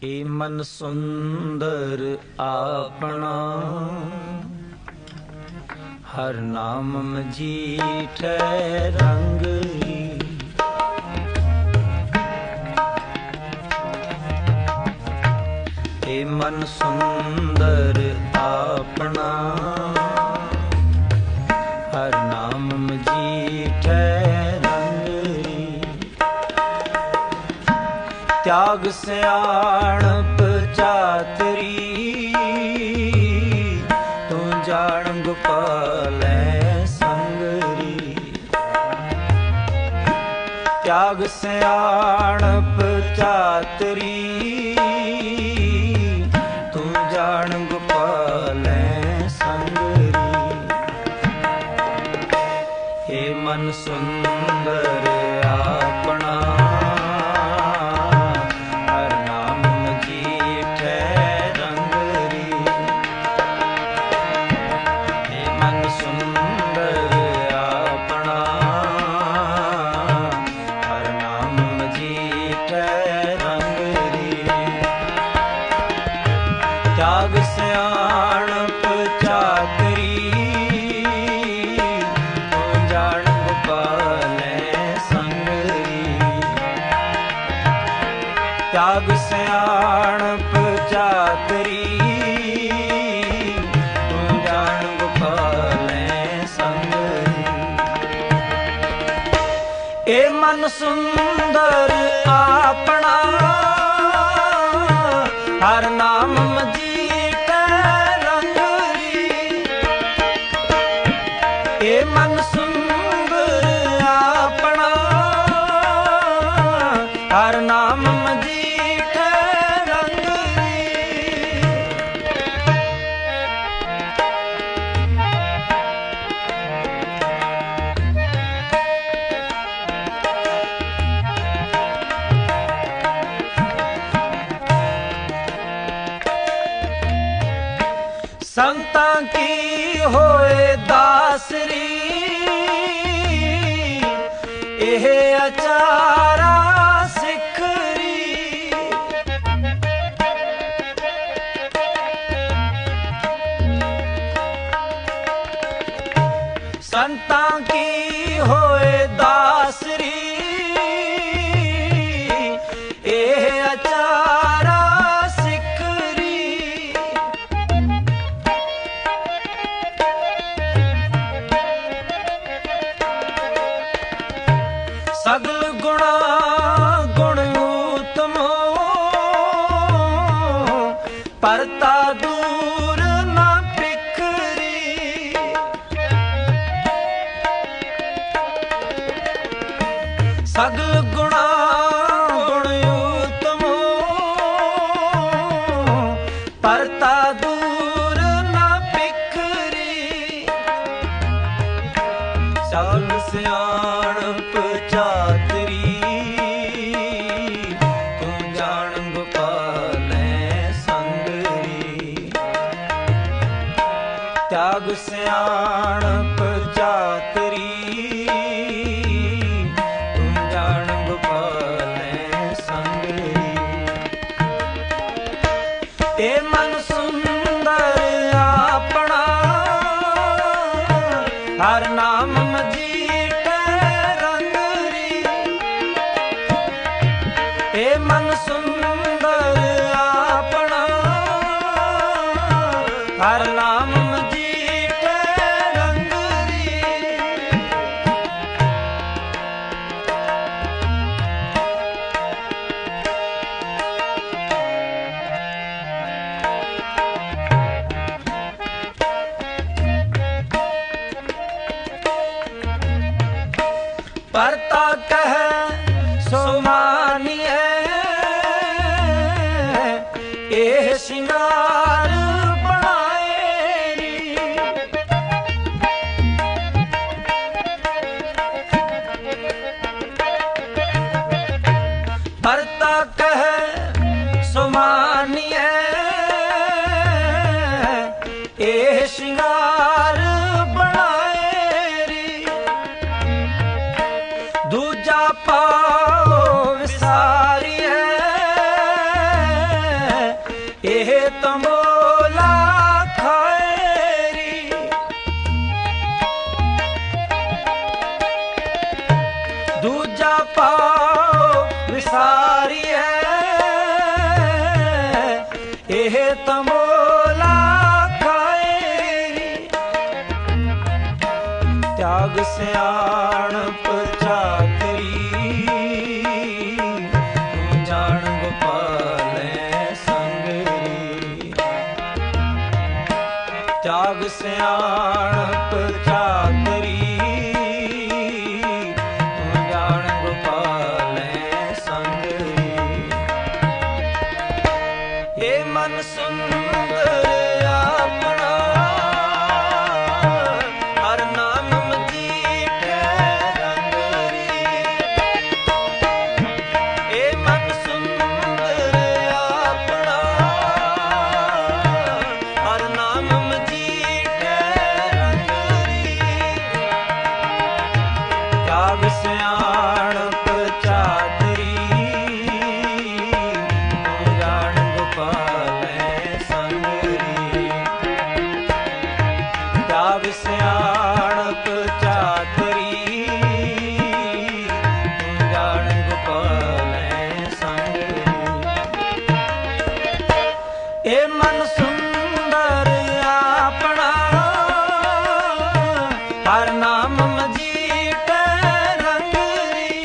ਏ ਮਨ ਸੁੰਦਰ ਆਪਣਾ, ਹਰ ਨਾਮ ਮਜੀਠੈ ਰੰਗਰੀ। ਏ ਮਨ ਸੁੰਦਰ ਆਪਣਾ, ਹਰ ਨਾਮ ਮਜੀਠੈ ਰੰਗਰੀ। ਤਿਆਗ ਸਿਆਣਪ ਚਾਤਰੀ, ਤੂੰ ਜਾਣ ਗੋਪਾਲੈ ਸੰਗਰੀ। ਤਿਆਗ ਸਿਆਣਪ ਚਾਤਰੀ, ਤੂੰ ਜਾਣ ਗੋਪਾਲੈ ਸੰਗਰੀ। ਏ ਮਨ ਸੁੰਦਰ ਆਪਣਾ, ਹਰ ਨਾਮ ਮਜੀਠੈ ਰੰਗਰੀ। ਏ ਮਨ ਸੁੰਦਰ ਆਪਣਾ, ਹਰ ਨਾਮ ਮਜੀਠੈ ਰੰਗਰੀ। ਤਿਆਗ ਸਿਆਣਪ ਚਾਤਰੀ, ਤੂੰ ਜਾਣ ਗੋਪਾਲੈ ਸੰਗਰੀ। ਤਿਆਗ ਸਿਆਣਪ ਚਾਤਰੀ, ਤੂੰ ਜਾਣ ਗੋਪਾਲੈ ਸੰਗਰੀ। ਏ ਮਨ ਸੁੰਦਰ ਆਪਣਾ, ਹਰ ਨਾਮ ਮਜੀਠੈ ਰੰਗਰੀ। ਏ ਮਨ ਸੁੰਦਰ ਆਪਣਾ, ਹਰ ਨਾਮ ਮਜੀਠੈ ਰੰਗਰੀ। ਸੰਤਾਂ ਕੀ ਹੋਏ ਦਾਸਰੀ, ਇਹ ਅਚਾਰਾ ਸਿਖਰੀ। ਸੰਤਾਂ ਕੀ ਹੋਏ ਦਾਸਰੀ, ਇਹ ਅਚਾਰਾ ਸਿਖਰੀ। ਸਗਲ ਗੁਣਾ ਗੁਣ ਉਤਮੋ, ਪਰਤਾ ਦੂਰ ਨਾ ਬਿਖਰੀ। ਸਗਲ ਗੁਣਾ ਗੁਣ ਉਤਮੋ, ਪਰਤਾ ਦੂਰ ਨਾ ਬਿਖਰੀ। ਸਗਲ ਸਿਆਣਪ ਚਾਤਰੀ, ਤੂੰ ਜਾਣ ਗੋਪਾਲੈ ਸੰਗਰੀ। ਤਿਆਗ ਸਿਆਣਪ ਚਾਤਰੀ, ਤੂੰ ਜਾਣ ਗੋਪਾਲੈ ਸੰਗਰੀ। ਏ ਮਨ ਸੁੰਦਰ ਆਪਣਾ, ਹਰ ਨਾਮ ਮਜੀਠੈ ਰੰਗਰੀ। ਏ ਮਨ ਸੁੰਦਰ ਆਪਣਾ, ਹਰ ਨਾਮ ਮਜੀਠੈ ਰੰਗਰੀ। ਪਰਤਾ ਕਹਿ ਸੋ ਮਾਨੀਐ, ਇਹ ਸ਼ਿੰਗਾਰ ਬਣਾਏ ਰੀ। ਪਰਤਾ ਕਹਿ ਸੋ ਮਾਨੀਐ, ਇਹ ਸ਼ਿੰਗਾਰ ਬਣਾਏ ਰੀ। ਦੂਜਾ ਪਾਉ ਵਿਸਾਰੀਐ, ਤੰਬੋਲਾ ਖਾਏਰੀ। ਦੂਜਾ ਪਾਉ ਵਿਸਾਰੀਐ ਇਹ ਤੰਬੋਲਾ ਖਾਏਰੀ। ਤਿਆਗ ਸਿਆਣਪ ਚਾਤਰੀ ਤੂੰ ਜਾਣ ਗੋਪਾਲੈ ਸੰਗਰੀ। ਤਿਆਗ ਸਿਆਣਪ ਚਾਤਰੀ ਤੂੰ ਜਾਣ ਗੋਪਾਲੈ ਸੰਗਰੀ। ਇਹ ਮਨ ਸੁੰਦਰ ਆਪਣਾ ਹਰ ਨਾਮ ਮਜੀਠੈ ਰੰਗਰੀ। ਇਹ ਮਨ ਸੁੰਦਰ ਆਪਣਾ ਹਰ ਨਾਮ ਮਜੀਠੈ ਰੰਗਰੀ। ਤਿਆਗ ਸਿਆਣਪ ਚਾਤਰੀ ਤੂੰ ਜਾਣ ਗੋਪਾਲੈ ਸੰਗਰੀ। ਤਿਆਗ ਸਿਆਣਪ ਚਾਤਰੀ ਤੂੰ ਜਾਣ ਗੋਪਾਲੈ ਸੰਗਰੀ। ਇਹ ਮਨ ਸੁੰਦਰ ਆਪਣਾ ਹਰ ਨਾਮ ਮਜੀਠੈ ਰੰਗਰੀ।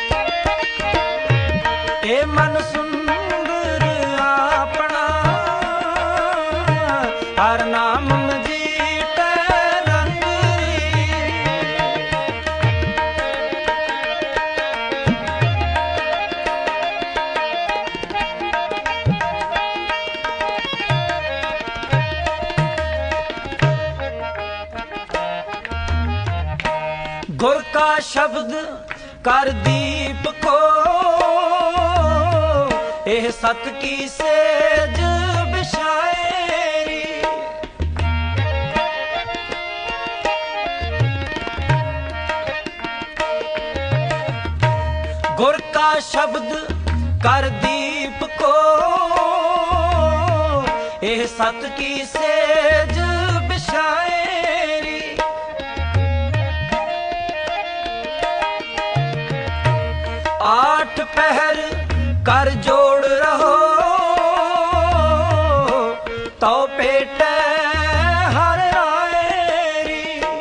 ਇਹ ਮਨ ਸੁੰਦਰ ਆਪਣਾ ਹਰ ਨਾਮ ਮਜੀਠੈ ਰੰਗਰੀ। ਗੁਰ ਕਾ ਸ਼ਬਦ ਕਰ ਦੀਪ ਕੋ ਇਹ ਸਤ ਕੀ ਸੇਜ ਬਿਛਾਏਰੀ। ਗੁਰ ਕਾ ਸ਼ਬਦ ਕਰ ਦੀਪ ਕੋ ਇਹ ਸਤ ਕੀ ਸੇਜ ਬਿਛਾਏਰੀ। आठ पहर कर जोड़ रहो तो पेट हर रायरी।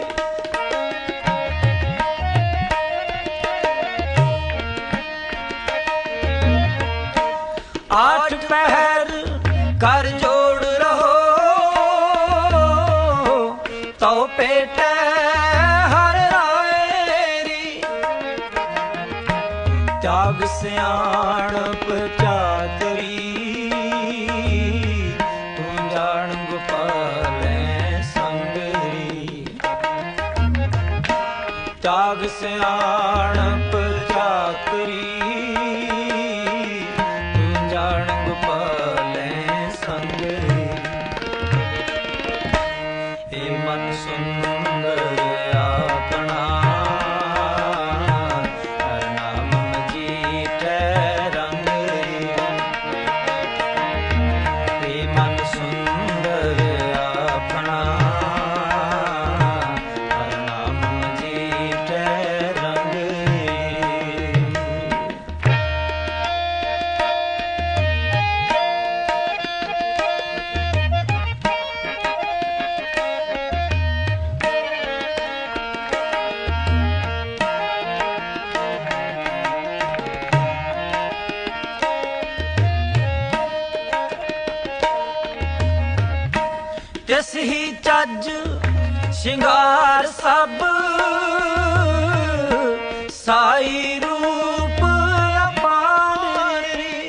आठ पहर कर जोड़ रहो तो पेट हर रायरी। त्याग सियाणप चातरी तूं जाण गोपालੈ संगरी। त्याग सियाणप चातरी तूं जाण गोपालੈ संगरी। हे मन सुंदर ਆਪਣਾ ਤਿਸ ਹੀ ਚੱਜ ਸ਼ਿੰਗਾਰ ਸਭ ਸਾਈ ਰੂਪ ਅਪਾਰੀ।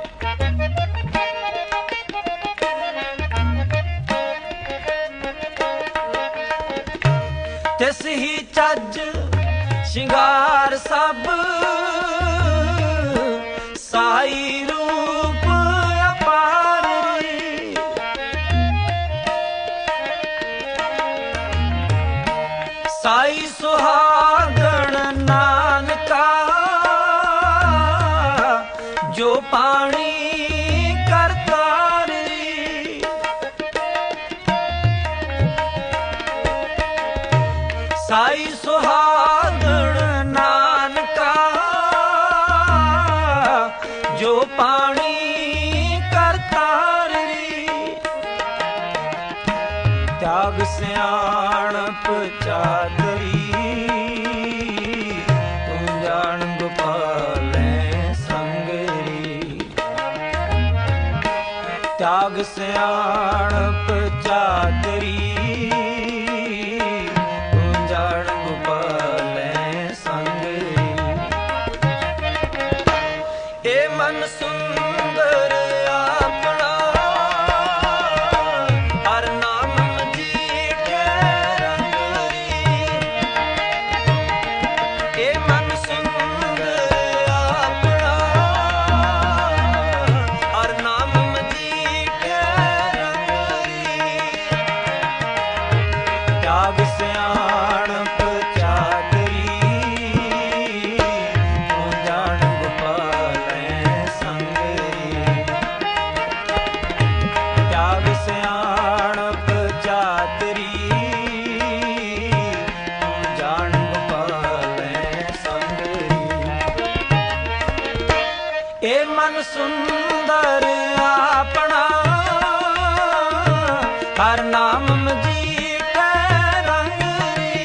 ਤਿਸ ਹੀ ਚੱਜ ਸ਼ਿੰਗਾਰ ਸਭ ਸਾਈ ਰੂਪ ਅਪਾਰੀ। ਸਾਈ ਸੁਹਾਗਣ ਨਾਨਕਾ ਜੋ ਪਾਣੀ ਕਰਤਾਰੀ। त्याग सियाणप चातरी पूंजाण गोपालै संगरी। ए मन सुंदर अपना हर नाम मजीठे रंगरी। ए मन सुंदर अपना हर नाम मजीठे रंगरी। त्याग सियाणप चातरी पूंजाण गोपालै संगरी। त्याग सियाणप चातरी पूंजाण गोपालै संगरी। ए मन सुंदर अपना हर नाम मजीठे रंगरी।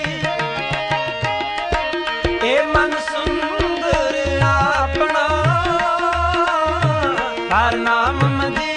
ए मन सुंदर अपना हर नाम मजीठे